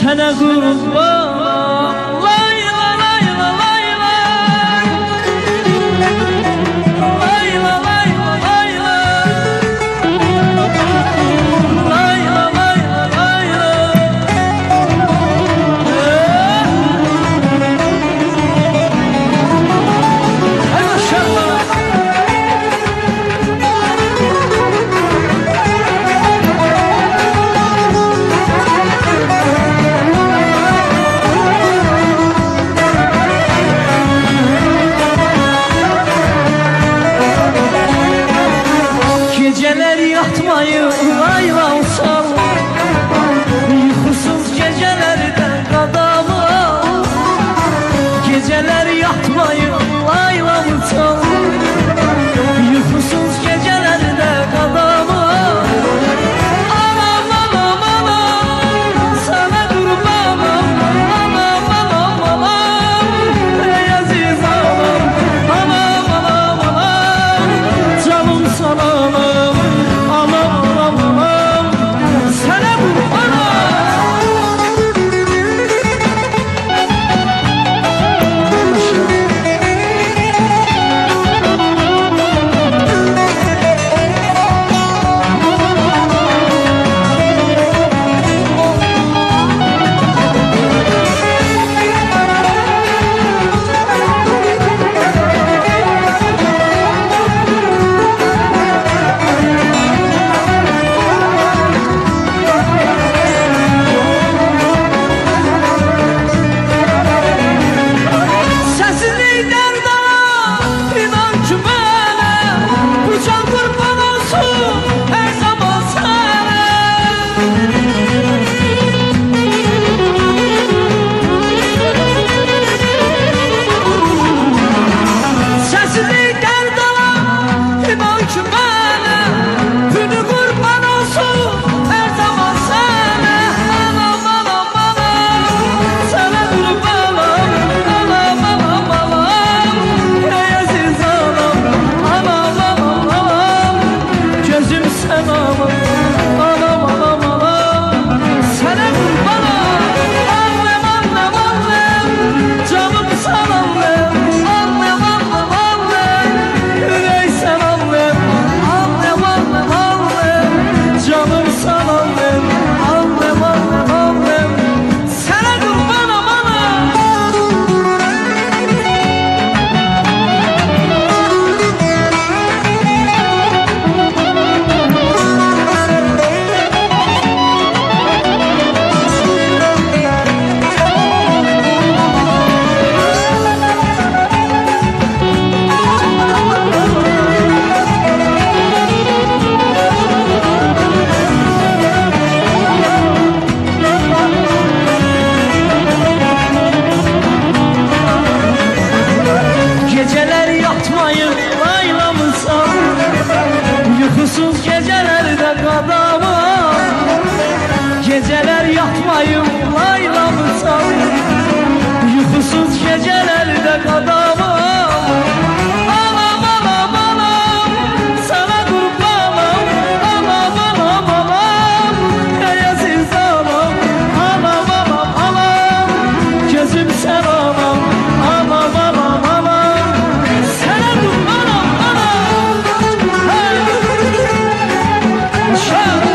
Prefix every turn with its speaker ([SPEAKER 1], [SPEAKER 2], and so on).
[SPEAKER 1] Sana kurban layla layla layla layla layla layla layla layla layla Hay maşallah. Geceler yatmayı aylansam, uykusuz gecelerde qadamı al. Geceler yatmayı aylansam, uykusuz gecelerde qadamı al. Anam anam anam, sana kurbanım. Anam anam anam, ey aziz anam. Anam anam anam, canım sana. Uykusuz gecelerde qadamı al. Geceler yatmayım laylamısan, uykusuz gecelerde qadamı al. Anam anam anam, sana kurbanım. Anam anam anam, ey aziz anam. Anam anam anam, gözüm sen anam. Anam anam anam, sana kurbanım anam. Hey! Show!